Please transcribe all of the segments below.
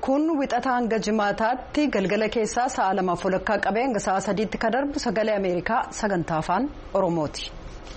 kun wixata hanga jimaataatti galgala keessaa sa'a 2:00 qabee hanga sa'a 3tti kan darbu sagalee Ameerikaa sagantaa afaan Oromooti.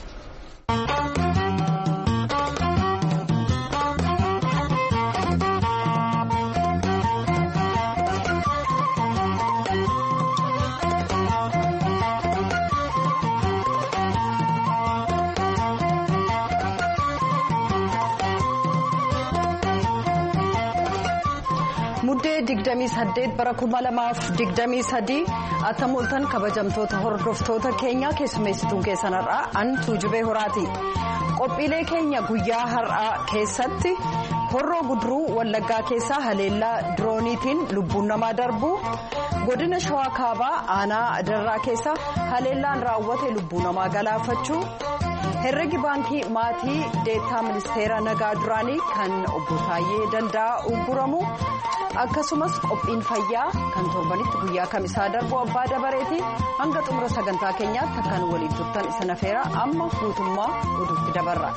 Muddee 28 bara 2023 attamooltan kabajamtoota hordoftoota keenya keessummeessituun keessanarraa antuu jubee horaati. Qophiilee keenya guyyaa har'aa keessatti horroo guduruu wallaggaa keessaa haleellaa dirooniitiin lubbuun namaa darbu, godina shawaa kaabaa aanaa darraa keessaa haleellaan raawwate lubbuu namaa galaafachuu, herregi baankii maatii deettaa ministeera nagaa duraanii kan obbo Taayyee Danda'aa ugguramu, akkasumas qophiin fayyaa kan torbanitti guyyaa kamisaa darbu abbaa dabareeti. Hanga xumura sagantaa keenyaatti akkan waliin turtan isin affeera. Amma guutummaa oduutti dabarra.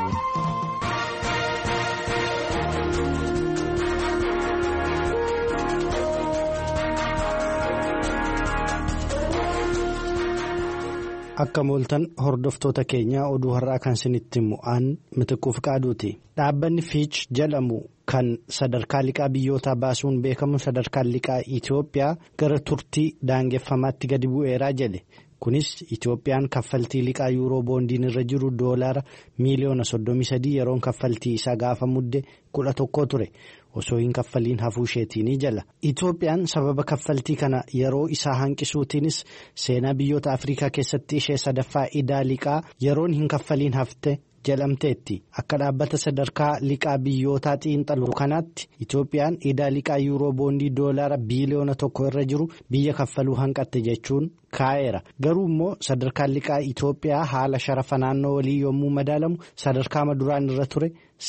Akka mooltan hordoftoota keenya oduu har'aa kan isinitti mu'aan mitiquuf qaaduuti. Dhaabbanni Fiich jedhamu kan sadarkaa liqaa biyyootaa baasuun beekamu sadarkaan liqaa Itoophiyaa gara turtii daangeffamaatti gadi bu'eeraa jedhe. Kunis Itoophiyaan kaffaltii liqaa yuuroo boondiin irra jiru doolaara miiliyoona 33 yeroon kaffaltii isaa gaafa mudde 11 ture. Osoo hin kaffaliin hafuu isheetiin jala. Itoophiyaan sababa kaffaltii kana yeroo isaa hanqisuutiinis seenaa biyyoota Afrikaa keessatti ishee sadaffaa idaa liqaa yeroon hin kaffaliin hafte jedhamteetti. Akka dhaabbata sadarkaa liqaa biyyootaa xiinxaluu kanaatti Itoophiyaan idaa liqaa yuuroo boondii doolaara biiliyoona 1 irra jiru biyya kaffaluu hanqatte jechuun kaa'eera. Garuu immoo sadarkaan liqaa Itoophiyaa haala sharafa naannoo walii yommuu madaalamu sadarkaa maduraan irra ture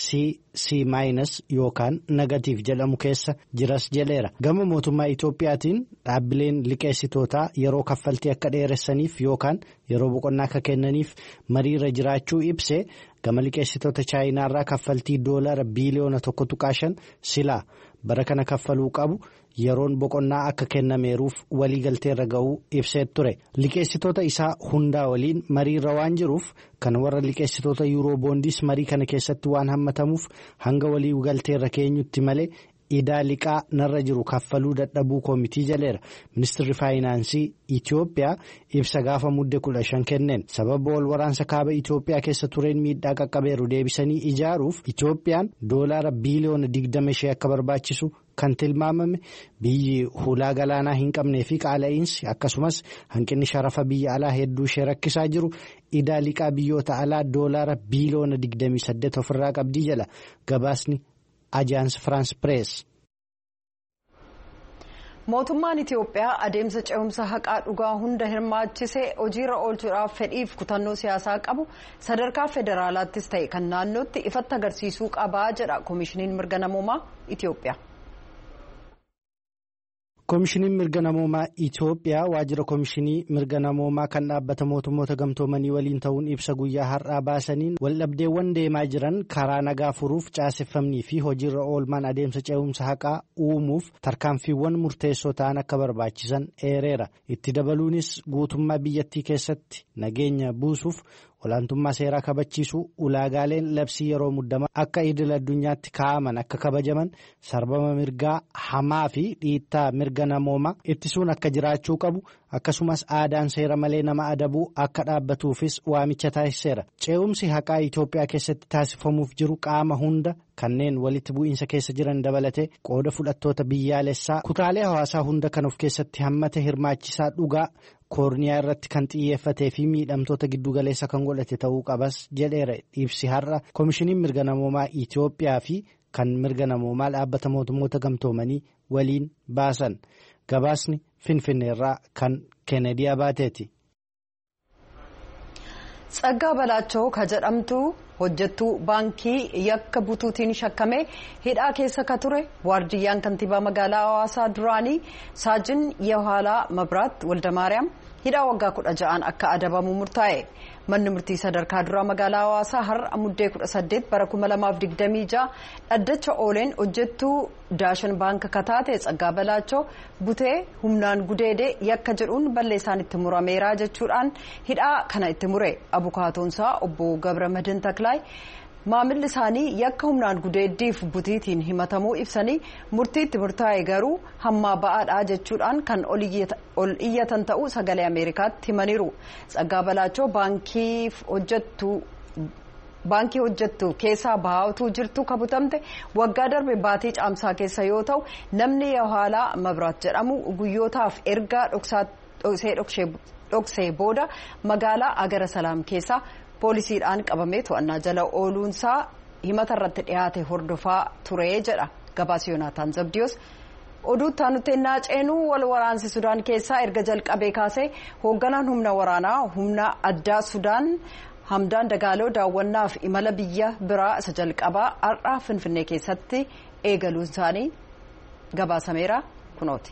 C- yookaan negatiif jedhamu keessa jiras jedheera. Gama mootummaa Itoophiyaatiin dhaabbileen liqeessitootaa yeroo kaffaltii akka dheeressaniif yookaan yeroo boqonnaa akka kennaniif mariirra jiraachuu ibse. Gama liqeessitoota chaayinaarraa kaffaltii doolaara biiliyoona 1.5 silaa bara kana kaffaluu qabu yeroon boqonnaa akka kennameeruuf waliigalteerra ga'uu ibsee ture. Liqeessitoota isaa hundaa waliin mariirra waan jiruuf kan warra liqeessitoota yuuroo boondiis marii kana keessatti waan hammatamuuf hanga waliigalteerra keenyutti malee idaa liqaa narra jiru kaffaluu dadhabuu koomitii jaleera. Ministeerri faayinaansii Itoophiyaa ibsa gaafa mudde 15 kenneen sababa wal waraansa kaaba Itoophiyaa keessa tureen miidhaa qaqqabeeru deebisanii ijaaruuf Itoophiyaan doolaara biiliyoona 25 akka barbaachisu kan tilmaamame biyyi hulaa galaanaa hin qabnee fi qaala'iinsi akkasumas hanqinni sharafa biyya alaa hedduu ishee rakkisaa jiru idaa liqaa biyyoota alaa doolaara biiliyoona 28 ofirraa qabdii jala gabaasni Ajaans Firaans Pirees. Mootummaan Itoophiyaa adeemsa ce'umsa haqaa dhugaa hunda hirmaachisee hojiirra oolchuudhaaf fedhiif kutannoo siyaasaa qabu sadarkaa federaalaattis ta'e kan naannootti ifatti agarsiisuu qabaa jedha Koomishiniin Mirga Namoomaa Itoophiyaa. Koomishiniin mirga namoomaa Itoophiyaa waajjira koomishinii mirga namoomaa kan dhaabbata mootummoota gamtoomanii waliin ta'uun ibsa guyyaa har'aa baasaniin waldhabdeewwan deemaa jiran karaa nagaa furuuf caaseffamnii fi hojiirra oolmaan adeemsa ce'umsa haqaa uumuuf tarkaanfiiwwan murteessoo ta'an akka barbaachisan eereera. Itti dabaluunis guutummaa biyyattii keessatti nageenya buusuuf olaantummaa seeraa kabachiisuu ulaagaaleen labsii yeroo muddamaa akka idil addunyaatti kaa'aman akka kabajaman sarbama mirgaa hamaa fi dhiittaa mirga namoomaa ittisuun akka jiraachuu qabu akkasumas aadaan seera malee nama adabuu akka dhaabbatuufis waamicha taasiseera. Ce'umsi haqaa Itoophiyaa keessatti taasifamuuf jiru qaama hunda kanneen walitti bu'iinsa keessa jiran dabalatee qooda fudhattoota biyyaalessaa kutaalee hawaasaa hunda kan of keessatti hammate hirmaachisaa dhugaa koorniyaa irratti kan xiyyeeffatee fi miidhamtoota giddugaleessa kan godhate ta'uu qabas jedheera ibsi har'a koomishiniin mirga namoomaa Itoophiyaa fi kan mirga namoomaa dhaabbata mootummoota gamtoomanii waliin baasan. Gabaasni Finfinneerraa kan Kennedy Abaateeti. Tsaggaa Balaachoo ka jedhamtu hojjettuu baankii yakka butuutiin shakkamee hidhaa keessa ka ture waardiyyaan kantiibaa magaalaa Hawaasaa duraanii Saajin Yahaalaa Mabraat Waldamaariyaam hidhaa waggaa 16 akka adabamu murtaa'e. Manni murtii sadarkaa duraa magaalaa Hawaasaa har'a muddee 18 bara 2026 dhaddacha ooleen hojjettuu Daashan Baank kataate Tsaggaa Balaachoo butee humnaan gudeedee yakka jedhuun balleessaan itti murameera jechuudhaan hidhaa kana itti mure. Abukaatoonsaa obbo Gabra Madin Taklaay maamilli isaanii yakka humnaan gudeeddiif butiitiin himatamuu ibsanii murtii itti murtaa'e garuu hammaa ba'aadha jechuudhaan kan ol iyyatan ta'uu sagalee Ameerikaatti himaniiru. Tsaggaa Balaachoo baankii hojjettu keessaa bahaatu jirtu kabutamte waggaa darbe baatii caamsaa keessa yoo ta'u namni Yahaalaa Mabraat jedhamu guyyootaaf ergaa dhoksee booda magaalaa Agara Salaam keessaa poolisiidhaan qabamee to'annaa jala ooluunsaa himata irratti dhiyaate hordofaa ture jedha gabaasa Yoonaataan Zabdiyoos. Oduutti aanutti naaceenuu wal waraansi Sudaan keessaa erga jalqabee kaasee hoogganaan humna waraanaa humna addaa Sudaan Hamdaan Dagaaloo daawwannaaf imala biyya biraa isa jalqabaa har'a Finfinnee keessatti eegaluun isaanii gabaasameera kunooti.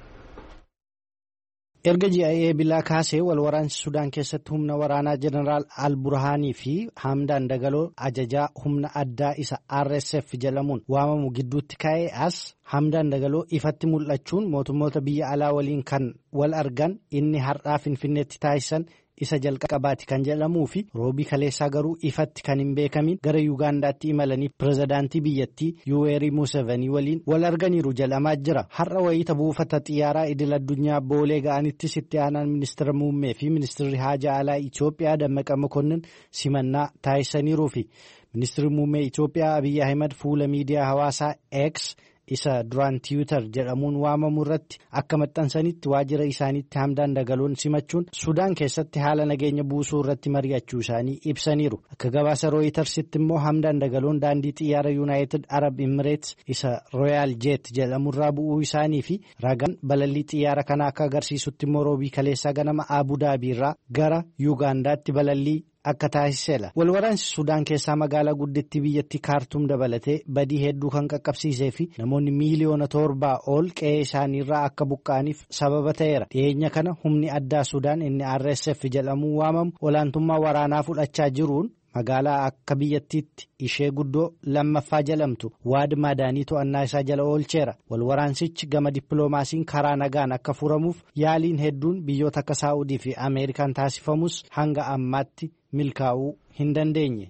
Erga ji'a bilaa kaasee wal waraansi Sudaan keessatti humna waraanaa Jeneraal Al-Burhaanii fi Hamdaan Dagaloo ajajaa humna addaa isa RSF jedhamuun waamamu gidduutti ka'ee as Hamdaan Dagaloo ifatti mul'achuun mootummoota biyya alaa waliin kan wal argan inni har'aa Finfinneetti taasisan isa jalqabaati kan jedhamuu fi roobii kaleessaa garuu ifatti kan hin beekamin gara Yuugaandaatti imalanii pirezidaantii biyyattii Yuweerii Musevanii waliin wal arganiiru jedhamaa jira. Har'a wayita buufata xiyyaaraa idil addunyaa boolee ga'anittis itti aanaan ministeera muummee fi ministeerri haajaa alaa Itoophiyaa Dammaqa Mokonnin simannaa taasisaniiru fi ministeerri muummee Itoophiyaa Abiyyi Ahimad fuula miidiyaa hawaasaa X isa duraan Tiwiitar jedhamuun waamamu irratti akka maxxansanitti waajjira isaaniitti Hamdaan Dagaloon simachuun Sudaan keessatti haala nageenya buusuu irratti mari'achuu isaanii ibsaniiru. Akka gabaasa Rooyitersitti immoo Hamdaan Dagaloon daandii xiyyaara Yuunaayitid Arab Imireets isa Rooyaal Jeet jedhamurraa bu'uu isaanii fi ragaan balallii xiyyaara kana akka agarsiisutti immoo roobii kaleessaa ganama Abu Daabiirraa gara Yuugaandaatti balallii akka taasiseera. Wal waraansi Sudaan keessaa magaalaa guddittii biyyattii Kaartuum dabalatee badii hedduu kan qaqqabsiisee fi namoonni miiliyoona 7 ol qe'ee isaaniirraa akka buqqa'aniif sababa ta'eera. Dhiyeenya kana humni addaa Sudaan inni RSF jedhamuun waamamu olaantummaa waraanaa fudhachaa jiruun magaalaa akka biyyattiitti ishee guddoo lammaffaa jedhamtu Waad Madaanii to'annaa isaa jala oolcheera. Wal waraansichi gama dippiloomaasiin karaa nagaan akka furamuuf yaaliin hedduun biyyoota akka Saa'udii fi Ameerikaan taasifamus hanga ammaatti milkaa'uu hin dandeenye.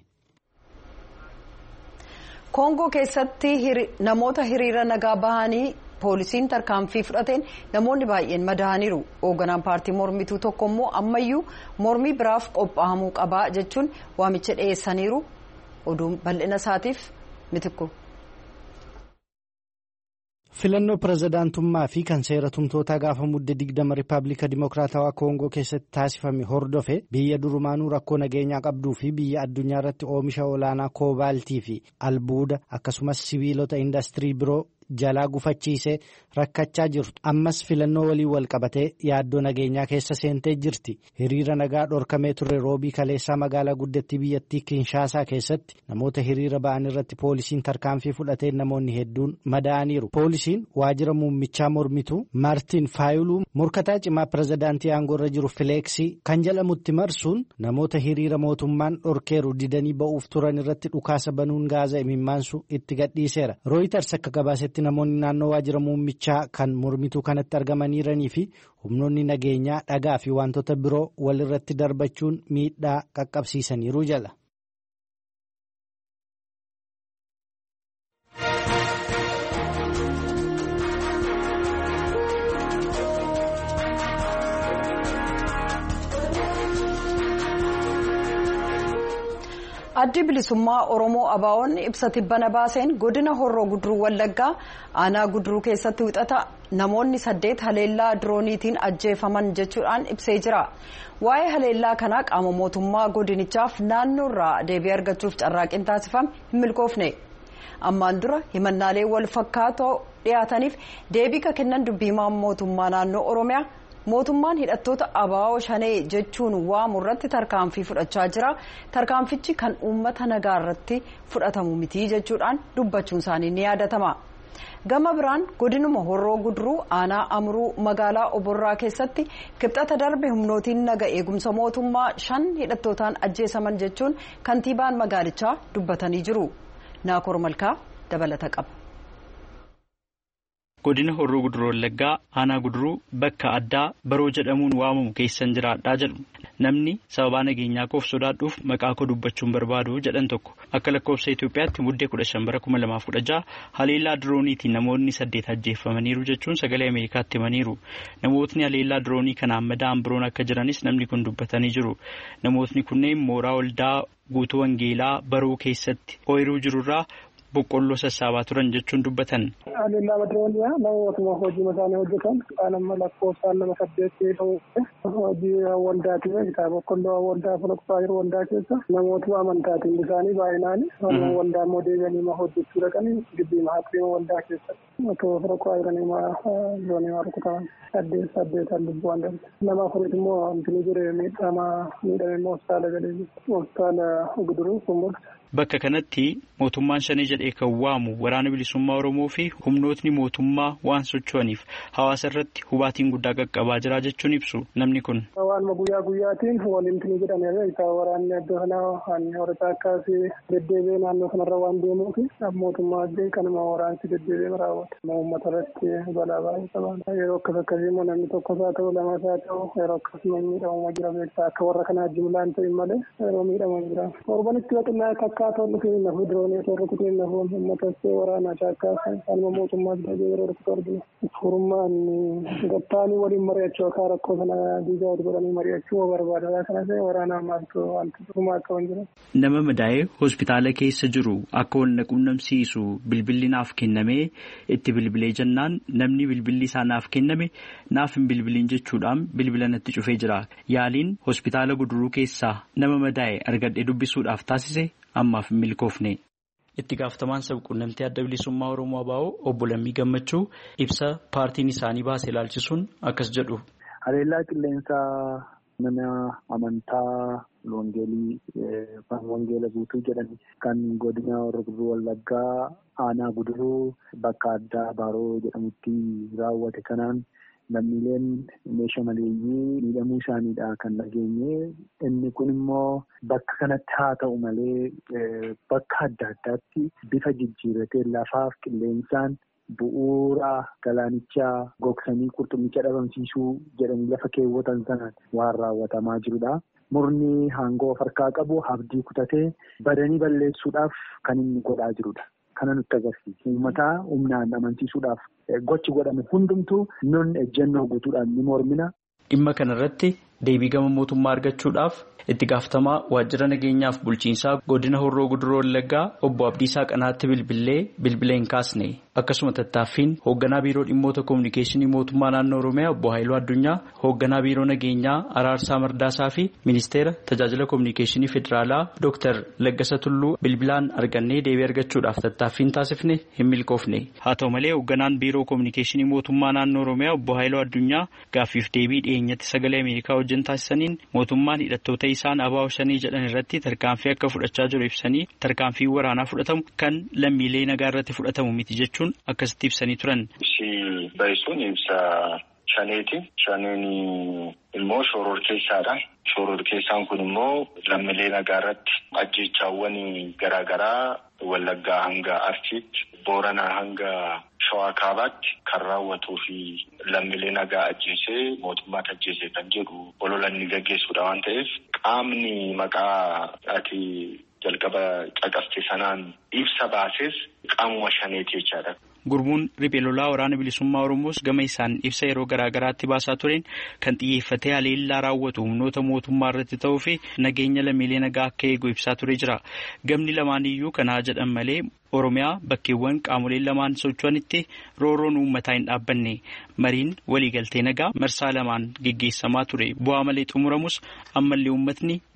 Koongoo keessatti namoota hiriira nagaa bahanii poolisiin tarkaanfii fudhateen namoonni baay'een madaa'aniiru. Hoogganaan paartii mormituu tokko immoo ammayyuu mormii biraaf qophaa'amuu qabaa jechuun waamicha dhiyeessaniiru. Oduun bal'ina isaatiif mitikku. Filannoo pirezidaantummaa fi kan seera tumtootaa gaafa muddee 20 Rippaabilika Dimokiraatawaa Koongoo keessatti taasifame hordofe biyya durumaanuu rakkoo nageenyaa qabduu fi biyya addunyaa irratti oomisha olaanaa koobaaltii fi albuuda akkasumas sibiilota indastirii biroo jalaa gufachiisee rakkachaa jirtu. Ammas filannoo waliin wal qabatee yaaddoo nageenyaa keessa seentee jirti. Hiriira nagaa dhorkamee ture roobii kaleessaa magaalaa guddittii biyyattii Kinshaasaa keessatti namoota hiriira ba'an irratti poolisiin tarkaanfii fudhatee namoonni hedduun madaa'aniiru. Poolisiin waajjira muummichaa mormituu Maartin Faayiluu morkataa cimaa pirezidaantii aangoorra jiru Fileeksii kan jedhamutti marsuun namoota hiriira mootummaan dhorkeeru didanii ba'uuf turan irratti dhukaasa banuun gaaza imimmaansu itti gadhiiseera. Rooyiters akka gabaasetti namoonni naannoo waajjira muummichaa kan mormituu kanatti argamaniiranii fi humnoonni nageenyaa dhagaa fi wantoota biroo walirratti darbachuun miidhaa qaqqabsiisaniiru jala. Addi bilisummaa Oromoo ABO'n ibsa tibbana baaseen godina Horroo Guduruu Wallaggaa aanaa Guduruu keessatti wixata namoonni 8 haleellaa dirooniitiin ajjeefaman jechuudhaan ibsee jira. Waa'ee haleellaa kanaa qaama mootummaa godinichaaf naannoorraa deebii argachuuf carraaqqiin taasifame hin milkoofne. Ammaan dura himannaalee wal fakkaatoo dhiyaataniif deebii kan kennan dubbiimaan mootummaa naannoo Oromiyaa mootummaan hidhattoota ABO shanee jechuun waamu irratti tarkaanfii fudhachaa jira. Tarkaanfichi kan uummata nagaa irratti fudhatamu miti jechuudhaan dubbachuun isaanii ni yaadatama. Gama biraan godinuma Horroo Guduruu aanaa Amruu magaalaa Oborraa keessatti kibxata darbe humnootiin naga eegumsa mootummaa 5 hidhattootaan ajjeesaman jechuun kantiibaan magaalichaa dubbatanii jiru. Naakoor Malkaa dabalata qaba. Godina Horroo Guduruu Wallaggaa aanaa Guduruu bakka addaa Baroo jedhamuun waamamu keessan jiraadhaa jedhu. Namni sababa nageenyaa koof sodaadhuuf maqaa koo dubbachuun barbaadu jedhan tokko akka lakkoofsa Itoophiyaatti muddee 15/2016 haleellaa dirooniitiin namoonni 8 ajjeeffamaniiru jechuun sagalee Ameerikaatti himaniiru. Namootni haleellaa diroonii kanaan madaa'an biroon akka jiranis namni kun dubbatanii jiru. Namootni kunneen mooraa waldaa guutuu wangeelaa Baroo keessatti ooyiruu jirurraa boqqolloo sassaabaa turan jechuun dubbatan. Haleellaa dirooniyaa namootuma hojii isaanii hojjetan qaama lakkoofsaan nama 8 hojii waldaati jechuudha. Boqqolloo waldaa fulakkaa yeroo waldaa keessa namootuma amantaatiin isaanii baay'inaan waldaa immoo deebi'anii hojjechuu dhaqanii gibbii mahaatti waldaa keessa otoo fulakkaa yeroo diroonii rukutaman 8 lubbuun darbe. Nama afuritti immoo antini jire miidhame immoo hospitaala galee hospitaala Guduruu Kumbul. Bakka kanatti mootummaan shanee jedhee kan waamu waraana bilisummaa Oromoo fi humnootni mootummaa waan socho'aniif hawaasa irratti hubaatiin guddaa qaqqabaa jira jechuun ibsu namni kun. Waan guyyaatiin waliin jedhamee waraanni adda kanaa horataa akkaasii deddeebi'ee naannoo kanarra waan deemuuf mootummaa kanuma waraansi deddeebi'ee raawwata. Uummata irratti balaa baay'ee qaban. Yeroo akkasii immoo namni tokkos haa ta'u lamas haa ta'u yeroo akkasuma miidhamu jira beektaa akka warra kanaa jimlaan ta'in malee yeroo miidhamu jira. Torbanitti waxinaa akkaataa keenya diroonii irratti keenya uummata waraanaa chaakkaas alma mootummaas yeroo rukutu argina. Furmaan gattaanii waliin mari'achuu akka rakkoo sana diigaa wal godhanii mari'achuu barbaada. Kanas waraanaa maaltu wanti dhumaa akka hin jiru. Nama madaa'ee hospitaala keessa jiru akka wal quunnamsiisu bilbilli naaf kennamee itti bilbilee jennaan namni bilbilli isaa naaf kenname naaf hin bilbiliin jechuudhaan bilbila natti cufee jira. Yaaliin hospitaala Guduruu keessaa nama madaa'e argadhee dubbisuudhaaf taasise ammaaf hin milkoofne. Itti gaafatamaan sabquunnamtii adda bilisummaa Oromoo ABO obbo Lammii Gammachuu ibsa paartiin isaanii baasee ilaalchisuun akkas jedhu. Haleellaa qilleensaa mana amantaa wangeela guutuu jedhan kan godina Horroo Guduruu Wallaggaa aanaa Guduruu bakka addaa Baroo jedhamutti raawwate kanaan lammiileen meeshaa maleeyyii miidhamuu isaaniidha kan dhageenye. Inni kun immoo bakka kanatti haa ta'u malee bakka adda addaatti bifa jijjiirratee lafaaf qilleensaan bu'uura galaanichaa gogsanii qurxummicha dhabamsiisuu jedhanii lafa keewwatan sanaan waan raawwatamaa jirudha. Murni hangoo of harkaa qabu abdii kutatee badanii balleessuudhaaf kan inni godhaa jirudha. Kana nutti agarsiisa. Uummataa humnaan amansiisuudhaaf gochi godhame hundumtuu nun ejjennoo guutuudhaan ni mormina. Dhimma kanarratti deebii gama mootummaa argachuudhaaf itti gaafatamaa waajjira nageenyaaf bulchiinsaa godina Horroo Guduruu Wallaggaa obbo Abdiisaa Qanaatti bilbilee hin kaasne. Akkasuma tattaaffiin hoogganaa biiroo dhimmoota kominikeeshinii mootummaa naannoo Oromiyaa obbo Haayiluu Addunyaa, hoogganaa biiroo nageenyaa Araarsaa Mardaasaa fi ministeera tajaajila kominikeeshinii federaalaa Dr. Laggasa Tulluu bilbilaan argannee deebii argachuudhaaf tattaaffiin taasifne hin milkoofne. Haa ta'u malee hoogganaan biiroo kominikeeshinii mootummaa naannoo Oromiyaa obbo Haayiluu Addunyaa gaaffiif deebii dhiyeenyatti sagalee Ameerikaa wajjin taasisaniin mootummaan hidhattoota isaan ABO shanii jedhan irratti tarkaanfii akka fudhachaa jiru ibsanii tarkaanfii waraanaa fudhatamu kan lammiilee nagaa irratti fudhatamu miti jechuun akkasitti ibsanii turan. Baay'isuun ibsa shaneeti. Shaneen immoo shoror keessaadha. Shoror keessaan kun immoo lammiilee nagaa irratti ajjeechaawwan garaagaraa Wallaggaa hanga Arsiitti, Booranaa hanga Shawaa Kaabaatti kan raawwatuu fi lammiilee nagaa ajjeesee mootummaatti ajjeesee kan jedhu ololanni gaggeessuudha waan ta'eef qaamni maqaa ati jalqaba caqaste sanaan ibsa baases qaamuma shaneeti jechaadha. Gurmuun riphee lolaa waraana bilisummaa Oromoos gama isaan ibsa yeroo garaagaraatti baasaa tureen kan xiyyeeffatee haleellaa raawwatu humnoota mootummaa irratti ta'uu fi nageenya lammiilee nagaa akka eegu ibsaa ture jira. Gamni lamaan iyyuu kanaa jedhan malee Oromiyaa bakkeewwan qaamoleen lamaan socho'anitti rooroon uummataa hin dhaabbanne. Mariin waliigaltee nagaa marsaa lamaan geggeessamaa ture. Bu'aa malee xumuramus ammallee uummatni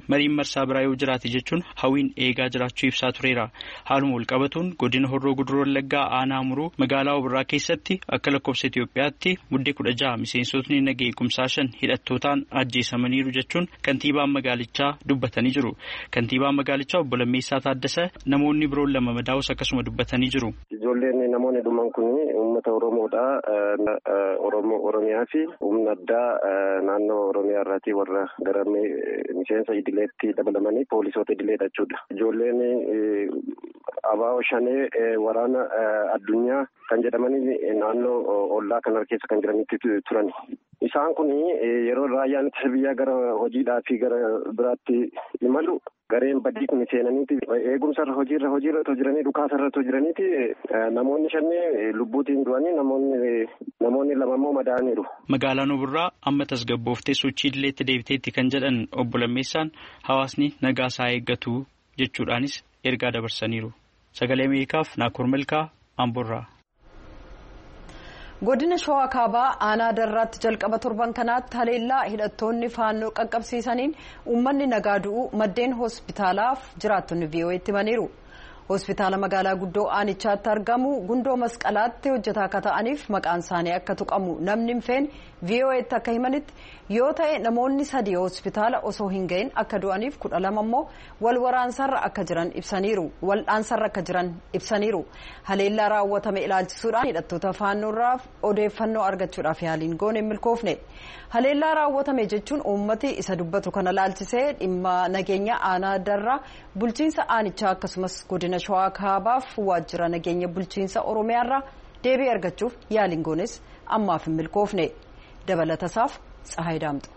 mariin marsaa biraa yoo jiraate jechuun hawwiin eegaa jiraachuu ibsaa tureera. Haaluma wal qabatuun godina Horroo Guduroo Wallaggaa aanaa Amuruu magaalaa Obirraa keessatti akka lakkoofsa Itoophiyaatti muddee 16 miseensotni nagaa eegumsaa 5 hidhattootaan ajjeesamaniiru jechuun kantiibaan magaalichaa dubbatanii jiru. Kantiibaan magaalichaa obbo Lammeessaa Taaddasa namoonni biroon 2 madaa'us akkasuma dubbatanii jiru. Ijoolleen namoonni dhuman kun uummata Oromoodha. Oromiyaa fi humna addaa naannoo Oromiyaa irraatii warra gara miseensa idileetti dabalamanii poolisoota idileedha jechuudha. Ijoolleen abaa'oo shanee waraana addunyaa kan jedhamanii naannoo ollaa kana keessa kan jiranitti turan. Isaan kun yeroo raayyaan ittisa biyyaa gara hojiidhaa fi gara biraatti imalu gareen badii kun seenaniiti eegumsarra hojiirra jiranii dhukaasarra jiraniiti namoonni shannee lubbuutiin du'anii namoonni 2 immoo madaa'aniiru. Magaalaan Obirraa amma tasgabbooftee sochii idileetti deebiteetti kan jedhan obbo Lammeessaan hawaasni nagaa isaa eeggatu jechuudhaanis ergaa dabarsaniiru. Sagalee Ameerikaaf Naakoor Milkaa Amborraa. Godina Shawaa Kaabaa aanaa Darraatti jalqaba torban kanaatti haleellaa hidhattoonni faannoo qaqqabsiisaniin uummanni nagaa du'u maddeen hospitaalaaf jiraattonni VOA'tti himaniiru. Hospitaala magaalaa guddoo aanichaatti argamu gundoo masqalaatti hojjetaa akka ta'aniif maqaan isaanii akka tuqamu namni hin feene VOA'tti akka himanitti yoo ta'e namoonni 3 hospitaala osoo hin gahin akka du'aniif 12 immoo wal'aansarra akka jiran ibsaniiru. Haleellaa raawwatame ilaalchisuudhaan hidhattoota faannoorraa odeeffannoo argachuudhaaf yaaliin goone milkoofne. Haleellaa raawwatame jechuun uummati isa dubbatu kana ilaalchisee dhimma nageenya aanaa Darraa bulchiinsa aanichaa akkasumas godina Shawaa Kaabaaf waajjira nageenya bulchiinsa Oromiyaarraa deebii argachuuf yaaliin goones ammaaf hin milkoofne. Dabalatasaaf Tsahaay Daamxoo.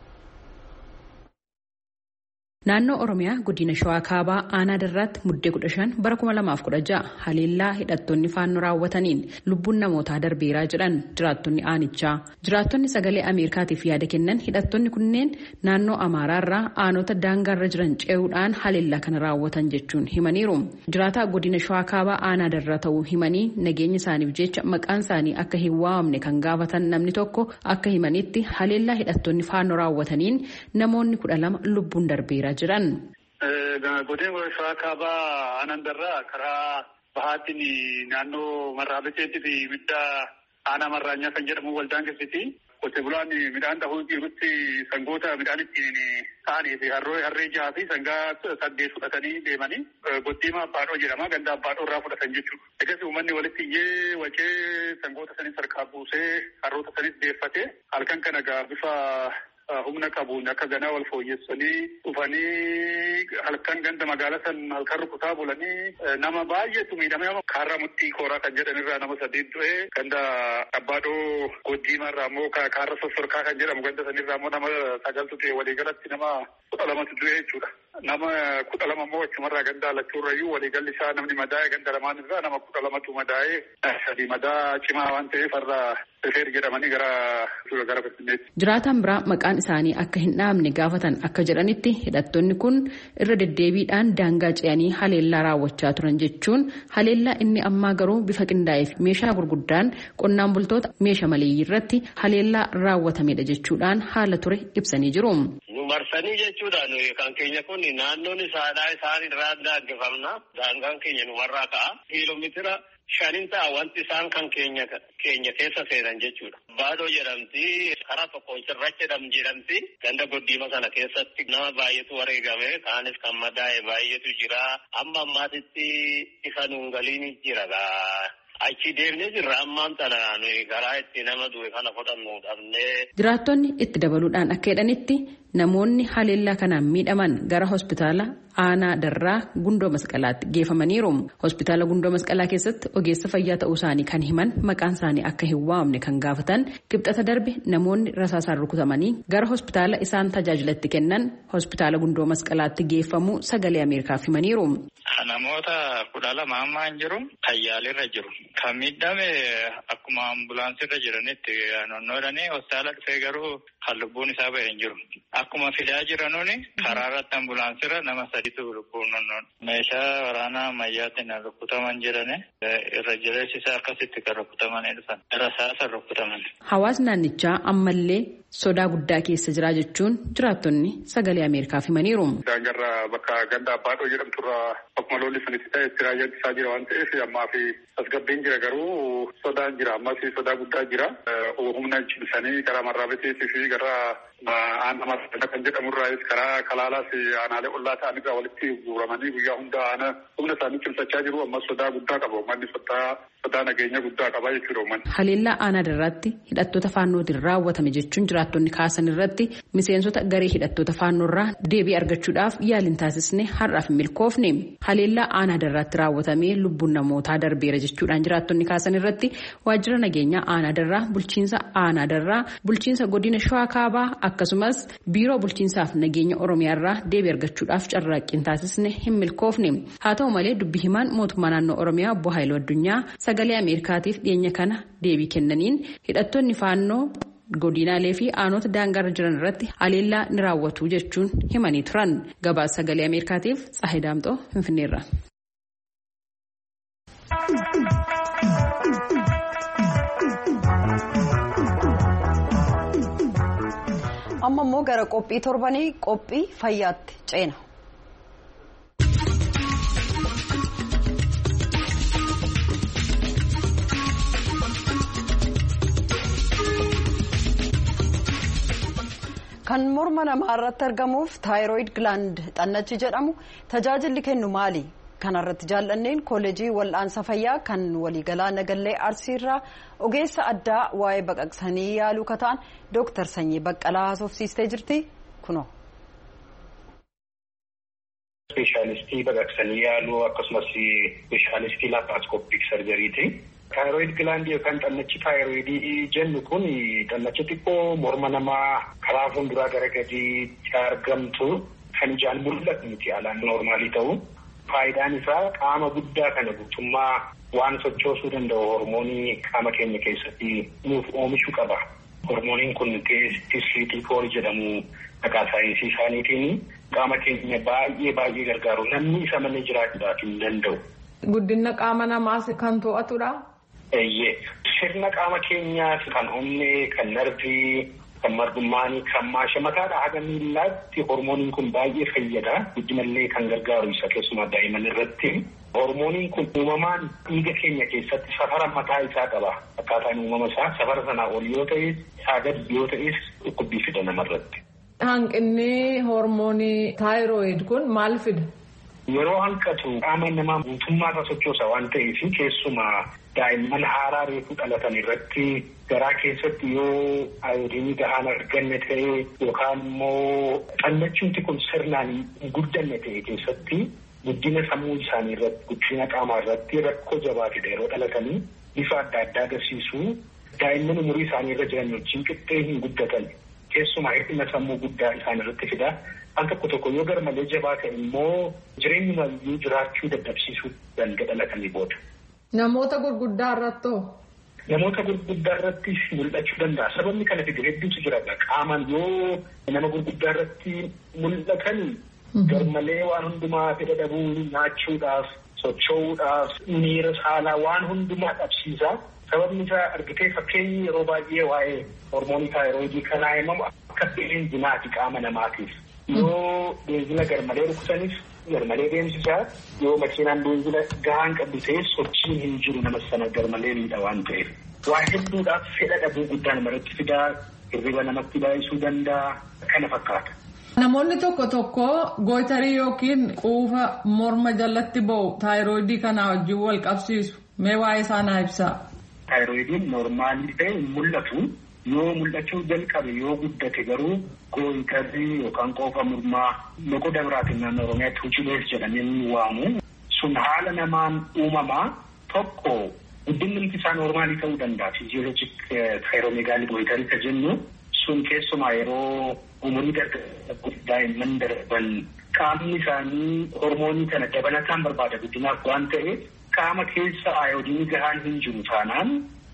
Naannoo Oromiyaa godina Shawaa Kaabaa aanaa Darraatti muddee 15 bara 2016 haleellaa hidhattoonni faannoo raawwataniin lubbuun namootaa darbeeraa jedhan jiraattonni aanichaa. Jiraattonni sagalee Ameerikaatiif yaada kennan hidhattoonni kunneen naannoo Amaaraarraa aanota daangaarra jiran ce'uudhaan haleellaa kana raawwatan jechuun himaniiru. Jiraataa godina Shawaa Kaabaa aanaa Darraa ta'uu himanii nageenya isaaniif jecha maqaan isaanii akka hin waamamne kan gaafatan namni tokko akka himanitti haleellaa hidhattoonni faannoo raawwataniin namoonni 12 lubbuun darbeeraa jiran. Godina Shawaa Kaabaa aanaa Darraa karaa bahaatiin naannoo Marraabeteetti fi midhaa aanaa Marraanyaa kan jedhamu waldaan keessatti qotee bulaan midhaan dhahuu jirutti sangoota midhaan ittiin ta'anii fi harree 6 fi sangaa 8 fudhatanii deemanii goddiima abbaadhoo jedhama ganda abbaadhoo irraa fudhatan jechuudha. Egaa uummanni walitti iyyee wacee sangoota sanis harkaa buusee harroota sanis deeffatee halkan kana bifa humna qabuun akka ganaa wal fooyyessanii dhufanii halkan ganda magaalaa san halkan rukutaa bulanii nama baay'eetu miidhamee kaarraa murtii kooraa kan jedhanirraa nama 3 du'ee ganda abbaadhoo goddiimaa irraa immoo kaarra sossorkaa kan jedhamu ganda sanirraa immoo nama 9 du'ee waliigalatti nama 12 du'ee jechuudha. Nama 12 immoo achumarraa ganda lachuurrayyuu waliigalli isaa namni madaa'e ganda lamaan irraa nama 12tu madaa'e 3 madaa cimaa waan ta'eef irraa rifeer jedhamanii gara Finfinneetti. Jiraataan biraa maqaan isaanii akka hin dhaamne gaafatan akka jedhanitti hidhattoonni kun irra deddeebiidhaan daangaa ce'anii haleellaa raawwachaa turan jechuun haleellaa inni ammaa garuu bifa qindaa'ee fi meeshaa gurguddaan qonnaan bultoota meeshaa maleeyyii irratti haleellaa raawwatamedha jechuudhaan haala ture ibsanii jiru. Marsanii jechuudhaan kan keenya kun naannoon isaan irraa daangeffamna. Daangaan keenya numarraa ka'a. Kiiloomeetira 5 ta'a wanti isaan kan keenya keessa seenan jechuudha. Baadoo jedhamti karaa tokkoon cirracha jedhamti ganda goddiima sana keessatti nama baay'eetu wareegame kaanis kan madaa'e baay'eetu jira. Amma ammaatitti isa nuun galiin jira achi deemnee jirra ammaan tana nuyi karaa itti nama du'e kana fudhannu dhabnee. Jiraattonni itti dabaluudhaan akka jedhanitti namoonni haleellaa kanaan miidhaman gara hospitaala aanaa Darraa gundoo masqalaatti geeffamaniiru. Hospitaala gundoo masqalaa keessatti ogeessa fayyaa ta'uu isaanii kan himan maqaan isaanii akka hin waamne kan gaafatan qibxata darbe namoonni rasaasaan rukutamanii gara hospitaala isaan tajaajilatti kennan hospitaala gundoo masqalaatti geeffamuu sagalee Ameerikaaf himaniiru. Namoota 12 ammaa hin jiru tayyaalirra jiru. Kan miidhame akkuma ambulaansirra jiranitti naannoodhanii hospitaala dhufee garuu kan lubbuun isaa ba'e hin jiru. Akkuma fidaa jiranuuni karaa irratti ambulaansira nama sadiitu lubbuun nonnoon. Meeshaa waraanaa ammayyaatiin rukutaman jirani irra jireessi isaa akkasitti kan rukutamanii dhufan. Irra isaa rukutaman. Hawaasni naannichaa ammallee sodaa guddaa keessa jira jechuun jiraattonni sagalee Ameerikaaf himaniiru. Daangarraa bakka ganda Abbaadoo jedhamturra akkuma lolli sunitti ta'e siraayyaan isaa jira waan ta'eef ammaa fi tasgabbiin jira garuu sodaan jira ammas sodaa guddaa jira. Humna cimsanii karaa marraabeteetii fi gara aanaa marrabeeta kan jedhamurraayis karaa kalaalaas aanaalee ollaa ta'anirraa walitti guuramanii guyyaa hunda humna isaanii cimsachaa jiru ammas sodaa guddaa qaba. Uummanni sodaa nageenya guddaa qaba jechuudha uummanni. Haleellaa aanaa irratti hidhattoota faannootiin raawwatame jechuun jiraattonni kaasan irratti miseensota garee hidhattoota faannoorraa deebii argachuudhaaf yaaliin taasisne har'aaf hin milkoofne. Haleellaa aanaa irratti raawwatamee lubbuun namootaa darbeera jechuudhaan jiraattonni kaasan irratti waajjira nageenyaa aanaa darraa bulchiinsa aanaa darraa bulchiinsa godina shawaa kaabaa akkasumas biiroo bulchiinsaaf nageenya oromiyaarraa deebii argachuudhaaf carraaqqiin taasisne hin milkoofne. Haa ta'u malee dubbi himaan mootummaa naannoo oromiyaa obbo Haayiluu Addunyaa sagalee Ameerikaatiif dhiyeenya kana deebii kennaniin hidhattoonni faannoo godinaalee fi aanota daangaarra jiran irratti haleellaa ni raawwatu jechuun himanii turan. Gabaasa sagalee Ameerikaatiif Tsaahee Daamxoo Finfinneerra. Amma immoo gara qophii torbanii qophii fayyaatti ceena. Kan morma namaa irratti argamuuf taayiroid gilaand xannachi jedhamu tajaajilli kennu maali? Kanarratti jaallanneen kooleejii wal'aansa fayyaa kan waliigalaa Nagallee Arsiirraa ogeessa addaa waa'ee baqaqsanii yaaluu kataan Dooktar Sanyii Baqqalaa haasofsiistee jirti kunoo. Ispeeshaalistii baqaqsanii yaaluu akkasumas ispeeshaalistii laaparooskooppik sarjariiti. Taayiroid gilaandii yookaan xannachi taayiroidii jennu kun xannacha xiqqoo morma namaa karaa fuulduraa gara gadiitti argamtu kan ijaan mul'atu miti alaan noormaalii ta'u. Faayidaan isaa qaama guddaa kana guutummaa waan sochoosuu danda'u hormoonii qaama keenya keessatti nuuf oomishuu qaba. Hormooniin kun teestirool jedhamu maqaa saayinsii isaaniitiin qaama keenya baay'ee gargaaru. Namni isa malee jiraachuudhaaf hin danda'u. Guddina qaama namaas kan to'atudha? Sirna qaama keenyaas kan onnee, kan narvii, kan margummaanii, kan maasha mataadhaa haga miillaatti hormooniin kun baay'ee fayyada. Guddinallee kan gargaaru isa keessumaa daa'imman irratti. Hormooniin kun uumamaan dhiiga keenya keessatti safara mataa isaa qaba. Akkaataan uumama isaa safara sanaa ol yoo ta'es, isaa gadi yoo ta'es dhukkubbii fida namarratti. Hanqinni hormoonii taayiroid kun maal fida? Yeroo hanqatu qaama namaa guutummaa sochoosa waan ta'eef keessumaa daa'imman haaraa reefuu dhalatan irratti garaa keessatti yoo ayoodiinii gahaan arganne ta'e yookaan immoo xannachuuti kun sirnaan hin guddanne ta'e keessatti guddina sammuu isaanii irratti guddina qaamaa irratti rakkoo jabaa fida. Yeroo dhalatanii bifa adda addaa agarsiisu. Daa'imman umurii isaanii irra jiran wajjin qixxee hin guddatan. Keessumaa hir'ina sammuu guddaa isaan irratti fida. Al tokko yoo garmalee jabaa ta'e immoo jireenya maaliyyuu jiraachuu dadhabsiisuu danda'a dhalatanii booda. Namoota gurguddaa irrattoo? Namoota gurguddaa irratti mul'achuu danda'a. Sababni kana fidu hedduutu jira. Qaamaan yoo nama gurguddaa irratti mul'atan garmalee waan hundumaa fedha dhabuu nyaachuudhaaf, socho'uudhaaf, miira saalaa waan hundumaa dhabsiisa. Sababni isaa argitee fakkeenyi yeroo baay'ee waa'ee hormoonii taayiroidii kanaa himamu akka beenzinaati qaama namaatiif. Yoo beenzila garmalee rukutanis garmalee deemsisaa yoo makiinaan beenzila gahaan qabdu ta'e sochiin hin jiru nama sana garmalee miidha waan ta'eef. Waa hedduudhaaf fedha dhabuu guddaa namarratti fidaa, hirriba namatti baay'isuu danda'a kana fakkaata. Namoonni tokko gootarii yookiin quufa morma jalatti ba'u taayiroidii kanaa wajjin wal qabsiisu. Mee waa'ee isaanii ibsaa. Taayiroidiin noormaalii ta'e mul'atu. Yoo mul'achuu jalqabe yoo guddate garuu gootarii yookaan quufa mormaa loqoda biraatiin naannoo Oromiyaatti hujilees jedhamee waamu. Sun haala namaan uumamaa tokko guddinni isaa noormaalii ta'uu danda'a. Fiiziyooloojik taayiroomegaalii gootarii kan jennu sun keessumaa yeroo umurii daa'imman darban qaamni isaanii hormoonii kana dabalataan barbaada guddinaaf waan ta'eef qaama keessa ayoodiinii gahaan hin jiru taanaan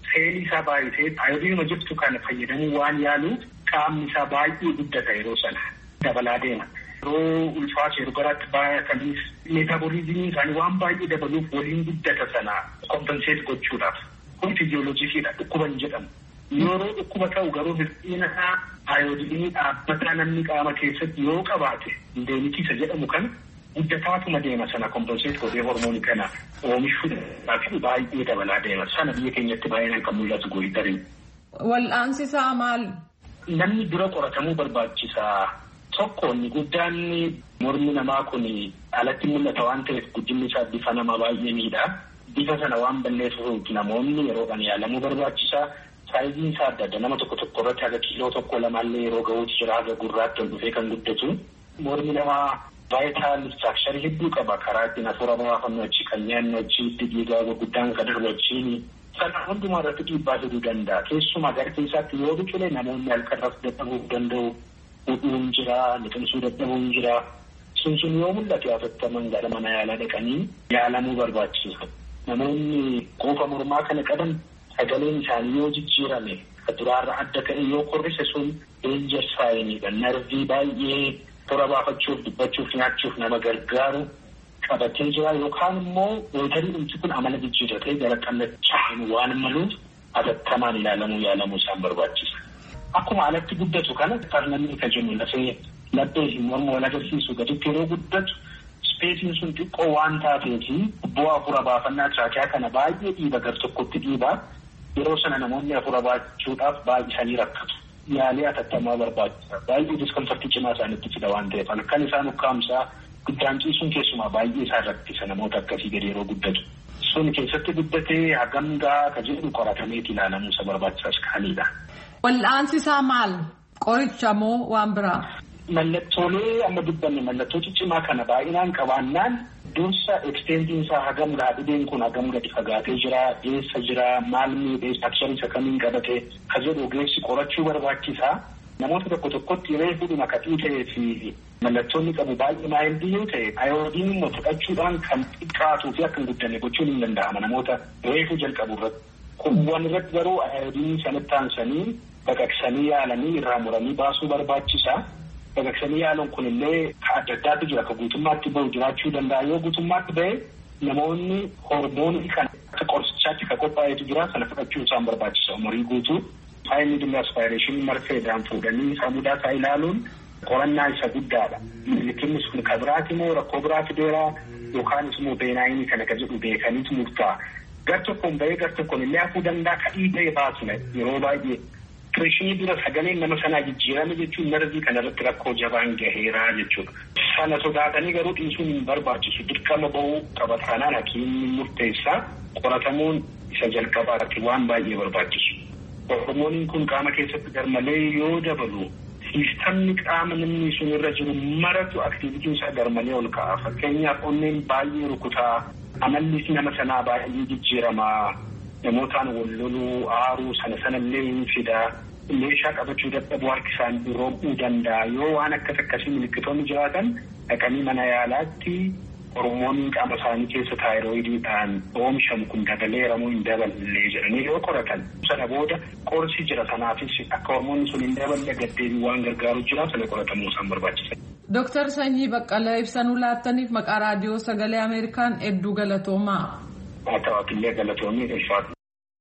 seelii isaa baay'isee ayoodiinuma jirtu kana fayyadamuu waan yaaluuf qaamni isaa baay'ee guddata yeroo sana dabalaa deema. Yeroo ulfaatu yeroo garaatti baay'ataniif meetabooliizimii isaanii waan baay'ee dabaluuf waliin guddata sana kompenseet gochuudhaaf. Kun fiiziyooloojiidha dhukkuba hin jedhamu. Yeroo dhukkuba ta'u garuu hir'ina ayoodiinii dhaabbataa namni qaama keessatti yoo qabaate indeemitiisa jedhamu kana guddataatuma deema sana kompenseet godhee hormoonii kana oomishuudhaaf baay'ee dabalaa deema. Sana biyya keenyatti baay'inaan kan mul'atu gooyitariin. Wal'aansi isaa maal? Namni dura qoratamuu barbaachisaa. Tokko inni guddaan mormi namaa kun alatti mul'ata waan ta'eef guddinni isaa bifa namaa baay'ee miidha. Bifa sana waan balleessuuf namoonni yeroodhaan yaalamuu barbaachisaa. Saayiziin isaa adda adda nama tokko irratti haga kiiloo 1-2 yeroo gahuutu jira haga gurraatti ol dhufee kan guddatu. Mormi namaa vaayitaal istiraakcharii hedduu qaba karaa ittiin hafuura baafannoo achi kan nyaannu achi itti dhiigaa guddaan kan darbu achiini. Sana hundumaa irratti dhiibbaa fiduu danda'a. Keessumaa gara keessaatti yoo biqile namoonni halkanirratti dadhabuu danda'u. Hudhuun jira, liqimsuu dadhabuun jira. Sun yoo mul'ate hatattamaan gara mana yaalaa dhaqanii yaalamuu barbaachisa. Namoonni quufa mormaa kana qaban sagaleen isaanii yoo jijjiirame duraarra adda ta'e yoo korrise sun deenjar saayiniidha. Narvii baay'ee toora baafachuuf dubbachuuf nyaachuuf nama gargaaru qabatee jira yookaan immoo gootarii dhumti kun amala jijjiirratee gara qallachaan waan maluuf hatattamaan yaalamuu isaan barbaachisa. Akkuma alatti guddatu kana qarnamni ka jennu lafee laphee morma wal agarsiisu gaditti yeroo guddatu ispeesiin sun xiqqoo waan taateefi bu'aa hafuura baafannaa tiraakiyaa kana baay'ee dhiiba gar tokkotti dhiibaa yeroo sana namoonni hafuura baachuudhaaf baay'isanii rakkatu. Yaalii hatattamaa barbaachisa. Baay'ee diskomfortii cimaa isaanitti fida waan ta'eef halkan isaan ukkaamsaa guddaan ciisuun keessumaa baay'ee isaan rakkisa namoota akkasii gadi yeroo guddatu. Sun keessatti guddatee hagam gahaa ka jedhu qoratameeti ilaalamuu isa barbaachisaas kaanidha. Wal'aansi isaa maal? Qoricha moo waan biraa? Mallattoolee amma dubbanne mallattoo ciccimaa kana baay'inaan qabaannaan dursa eksteentiin isaa hagam dhibeen kun hagam gadi fagaatee jira, eessa jira, maal miidhee aksharii isa kamiin qabate ka jedhu ogeessi qorachuu barbaachisaa. Namoota tokkotti reefudhuma kadhii ta'ee fi mallattoonni qabu baay'ee maayildii yoo ta'e ayoodiin immoo fudhachuudhaan kan xiqqaatuu fi akka hin guddanne gochuun hin danda'ama namoota reefuu jalqabu irratti. Kuuwwan irratti garuu ayoodiin sanatti aansanii baqaqsanii yaalanii irraa muranii baasuu barbaachisaa. Baqaqsanii yaaluun kunillee adda addaatu jira. Akka guutummaatti bahu jiraachuu danda'a. Yoo guutummaatti bahe namoonni hormoonii kan akka qorichaatti kan qophaa'etu jira. Sana fudhachuun isaan barbaachisa. Umurii guutuu faayinni dhimma aspaayireeshinii marfeedhaan fuudhanii samudaa isaa ilaaluun qorannaa isa guddaadha. Liqimni sun kan biraati moo rakkoo biraa fideera yookaan immoo beenaayinii kana kan jedhu beekaniitu murtaa'a. Gar tokkoon bahee gar tokkoon illee hafuu danda'a kadhii ta'e baasne yeroo baay'ee. Turishinii dura sagaleen nama sanaa jijjiirame jechuun narvii kanarratti rakkoo jabaan gaheeraa jechuudha. Sana sodaatanii garuu dhiisuun hin barbaachisu. Dirqama bahuu qabatanaan hakiimni murteessaa qoratamuun isa jalqabaa irratti waan baay'ee barbaachisu. Hormooniin kun qaama keessatti garmalee yoo dabalu siistamni qaama namni sun irra jiru maratu aktiivitiin isaa garmalee ol ka'a. Fakkeenyaaf onneen baay'ee rukutaa amallis nama sanaa baay'ee jijjiiramaa. Namootaan wal loluu aaruu sanallee hin fidaa. Meeshaa qabachuu dadhabuu harki isaanii roobuu danda'a. Yoo waan akkasii milikkitoonni jiraatan dhaqanii mana yaalaatti hormooniin qaama isaanii keessa taayiroidiidhaan oomishamu kun dabaleeramoo hin daballee jedhanii yoo qoratan. Sana booda qorsi jira sanaafis akka hormoonni sun hin daballe gaddeebii waan gargaaru jira sana qoratamuu isaan barbaachisa. Dooktar Sanyii Baqqalaa ibsanuu laattaniif maqaa raadiyoo sagalee Ameerikaan hedduu galatoomaa. Tawaakillee galatoomii ulfaatu.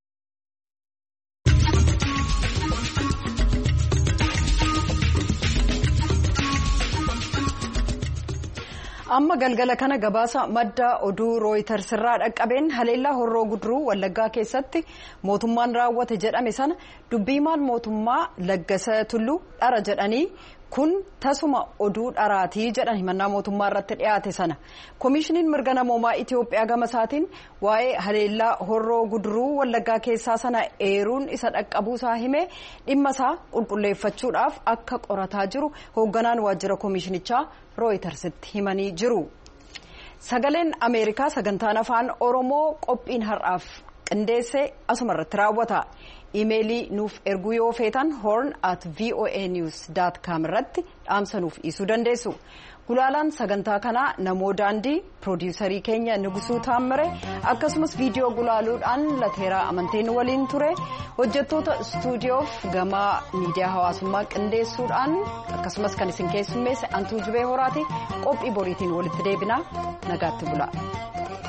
Amma galgala kana gabaasa madda oduu rooyiters irraa dhaqqabeen haleellaa horroo guduruu wallaggaa keessatti mootummaan raawwate jedhame sana dubbiimaan mootummaa Laggasa Tulluu dhara jedhanii kun tasuma oduu dharaatii jedhan himannaa mootummaa irratti dhiyaate sana koomishiniin mirga namoomaa Itiyoophiyaa gama isaatiin waa'ee haleellaa horroo guduruu wallaggaa keessaa sana eeruun isa dhaqqabuusaa himee dhimma isaa qulqulleeffachuudhaaf akka qorataa jiru hoogganaan waajjira koomishinichaa rooyitersitti himanii jiru. Sagaleen Ameerikaa sagantaan afaan Oromoo qophiin har'aaf qindeessee asuma irratti raawwata. iimeelii nuuf erguu yoo feetan horn@voanews.com irratti dhaamsa nuuf dhiisuu dandeessu. Gulaalaan sagantaa kanaa namoo daandii piroodiisarii keenya Nugusuu Taammire akkasumas viidiyoo gulaaluudhaan Lateeraa Amanteen waliin ture hojjettoota istuudiyoof gama miidiyaa hawaasummaa qindeessuudhaan akkasumas kan isin keessummeesse Antuu Jibee Horaati qophii boriitiin walitti deebina nagaatti bulaa.